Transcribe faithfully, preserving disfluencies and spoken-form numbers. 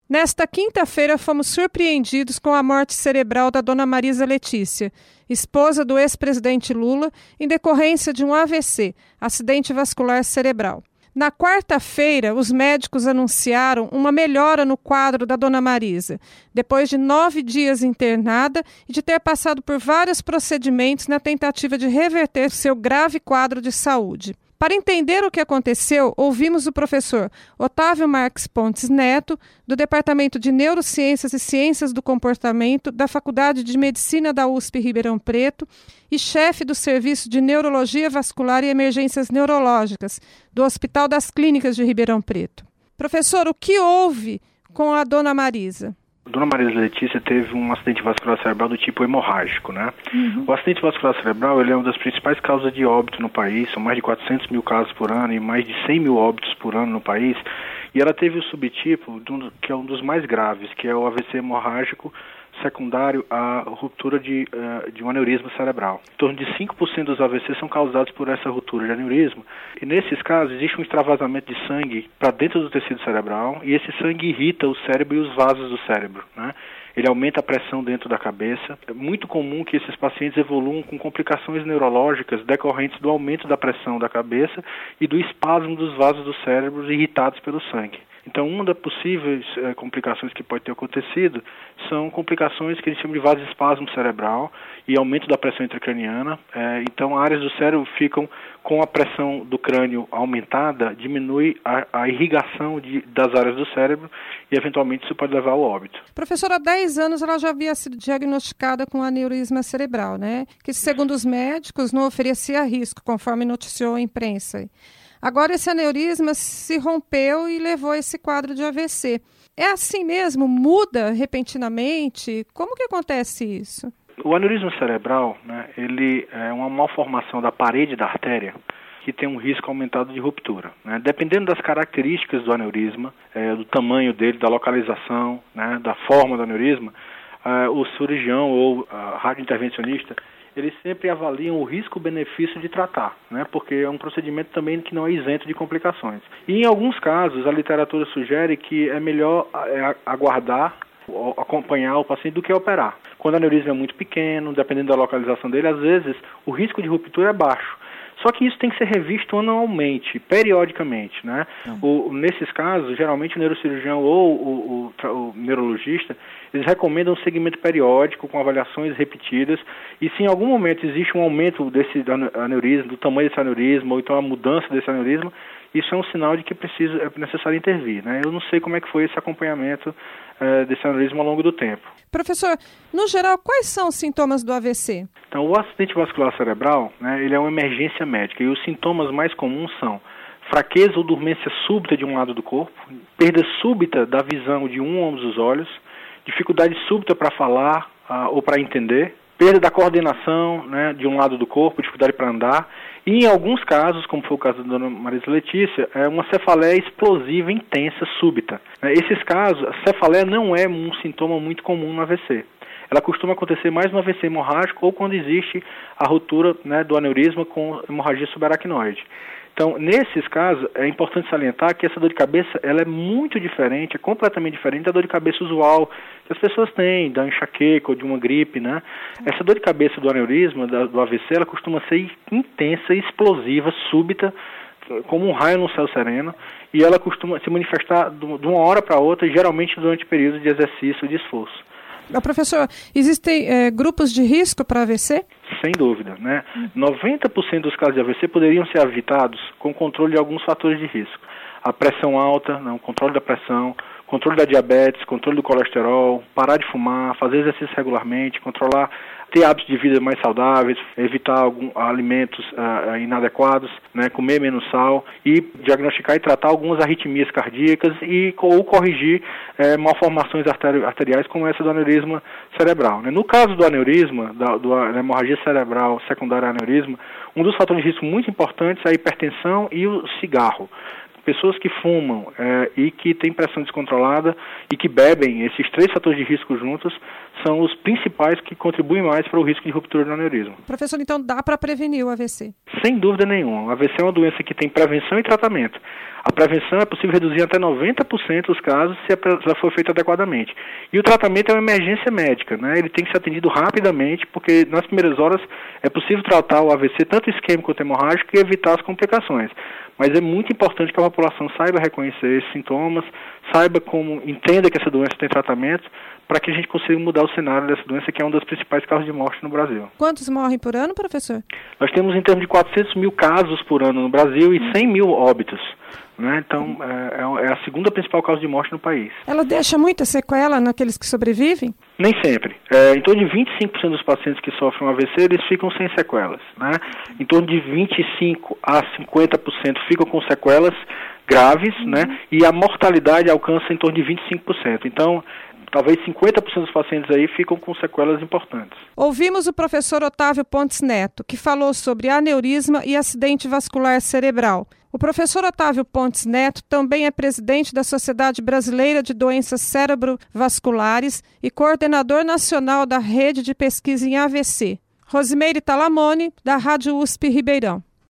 Nesta quinta-feira, fomos surpreendidos com a morte cerebral da dona Marisa Letícia, esposa do ex-presidente Lula, em decorrência de um A V C, acidente vascular cerebral. Na quarta-feira, os médicos anunciaram uma melhora no quadro da dona Marisa, depois de nove dias internada e de ter passado por vários procedimentos na tentativa de reverter seu grave quadro de saúde. Para entender o que aconteceu, ouvimos o professor Otávio Marques Pontes Neto, do Departamento de Neurociências e Ciências do Comportamento da Faculdade de Medicina da U S P Ribeirão Preto e chefe do Serviço de Neurologia Vascular e Emergências Neurológicas do Hospital das Clínicas de Ribeirão Preto. Professor, o que houve com a dona Marisa? Dona Marisa Letícia teve um acidente vascular cerebral do tipo hemorrágico, né? Uhum. O acidente vascular cerebral ele é uma das principais causas de óbito no país, são mais de quatrocentos mil casos por ano e mais de cem mil óbitos por ano no país. E ela teve o subtipo, que é um dos mais graves, que é o A V C hemorrágico secundário à ruptura de, uh, de um aneurisma cerebral. Em torno de cinco por cento dos A V Cs são causados por essa ruptura de aneurisma. E nesses casos existe um extravasamento de sangue para dentro do tecido cerebral e esse sangue irrita o cérebro e os vasos do cérebro, né? Ele aumenta a pressão dentro da cabeça. É muito comum que esses pacientes evoluam com complicações neurológicas decorrentes do aumento da pressão da cabeça e do espasmo dos vasos do cérebro irritados pelo sangue. Então, uma das possíveis eh, complicações que pode ter acontecido são complicações que a gente chama de vasoespasmo cerebral e aumento da pressão intracraniana. Eh, então, áreas do cérebro ficam com a pressão do crânio aumentada, diminui a, a irrigação de, das áreas do cérebro e, eventualmente, isso pode levar ao óbito. Professora, há dez anos ela já havia sido diagnosticada com aneurisma cerebral, né? Que, segundo os médicos, não oferecia risco, conforme noticiou a imprensa. Agora esse aneurisma se rompeu e levou a esse quadro de A V C. É assim mesmo? Muda repentinamente? Como que acontece isso? O aneurisma cerebral, né, ele é uma malformação da parede da artéria que tem um risco aumentado de ruptura, né? Dependendo das características do aneurisma, é, do tamanho dele, da localização, né, da forma do aneurisma, é, o cirurgião ou a radiointervencionista eles sempre avaliam o risco-benefício de tratar, né? Porque é um procedimento também que não é isento de complicações. E em alguns casos, a literatura sugere que é melhor é, aguardar, acompanhar o paciente do que operar. Quando o aneurisma é muito pequeno, dependendo da localização dele, às vezes o risco de ruptura é baixo. Só que isso tem que ser revisto anualmente, periodicamente, né? O, nesses casos, geralmente o neurocirurgião ou o, o, o neurologista, eles recomendam um segmento periódico com avaliações repetidas e se em algum momento existe um aumento desse aneurisma, do tamanho desse aneurisma ou então a mudança desse aneurisma, isso é um sinal de que precisa, é necessário intervir, né? Eu não sei como é que foi esse acompanhamento eh, desse aneurisma ao longo do tempo. Professor, no geral, quais são os sintomas do A V C? Então, o acidente vascular cerebral, né, ele é uma emergência médica e os sintomas mais comuns são fraqueza ou dormência súbita de um lado do corpo, perda súbita da visão de um ou ambos os olhos, dificuldade súbita para falar uh, ou para entender, perda da coordenação, né, de um lado do corpo, dificuldade para andar, e em alguns casos, como foi o caso da dona Marisa Letícia, é uma cefaleia explosiva intensa súbita. Esses casos, a cefaleia não é um sintoma muito comum no A V C. Ela costuma acontecer mais no A V C hemorrágico ou quando existe a ruptura, né, do aneurisma com hemorragia subaracnoide. Então, nesses casos, é importante salientar que essa dor de cabeça ela é muito diferente, é completamente diferente da dor de cabeça usual que as pessoas têm, da enxaqueca ou de uma gripe, né? Essa dor de cabeça do aneurisma, da, do A V C, ela costuma ser intensa, explosiva, súbita, como um raio no céu sereno, e ela costuma se manifestar de uma hora para outra, geralmente durante períodos de exercício e de esforço. Professor, existem é, grupos de risco para A V C? Sem dúvida, né? noventa por cento dos casos de A V C poderiam ser evitados com controle de alguns fatores de risco. A pressão alta, não, o controle da pressão, controle da diabetes, controle do colesterol, parar de fumar, fazer exercício regularmente, controlar, ter hábitos de vida mais saudáveis, evitar alguns alimentos uh, inadequados, né, comer menos sal e diagnosticar e tratar algumas arritmias cardíacas e ou corrigir eh, malformações arteri- arteriais como essa do aneurisma cerebral, né? No caso do aneurisma, da, do, da hemorragia cerebral secundária ao aneurisma, um dos fatores de risco muito importantes é a hipertensão e o cigarro. pessoas que fumam é, e que têm pressão descontrolada e que bebem, esses três fatores de risco juntos, são os principais que contribuem mais para o risco de ruptura do aneurisma. Professor, então dá para prevenir o A V C? Sem dúvida nenhuma. O A V C é uma doença que tem prevenção e tratamento. A prevenção é possível reduzir até noventa por cento os casos se ela for feita adequadamente. E o tratamento é uma emergência médica, né? Ele tem que ser atendido rapidamente, porque nas primeiras horas é possível tratar o A V C tanto isquêmico quanto hemorrágico e evitar as complicações. Mas é muito importante que a população saiba reconhecer esses sintomas, saiba como, entenda que essa doença tem tratamento, para que a gente consiga mudar o cenário dessa doença, que é uma das principais causas de morte no Brasil. Quantos morrem por ano, professor? Nós temos em torno de quatrocentos mil casos por ano no Brasil e cem mil óbitos. Né? Então, é, é a segunda principal causa de morte no país. Ela deixa muita sequela naqueles que sobrevivem? Nem sempre. É, em torno de vinte e cinco por cento dos pacientes que sofrem um A V C, eles ficam sem sequelas. Né? Em torno de vinte e cinco a cinquenta por cento ficam com sequelas graves, uhum. né? E a mortalidade alcança em torno de vinte e cinco por cento. Então, talvez cinquenta por cento dos pacientes aí ficam com sequelas importantes. Ouvimos o professor Otávio Pontes Neto, que falou sobre aneurisma e acidente vascular cerebral. O professor Otávio Pontes Neto também é presidente da Sociedade Brasileira de Doenças Cerebrovasculares e coordenador nacional da Rede de Pesquisa em A V C. Rosimeire Talamone, da Rádio U S P Ribeirão.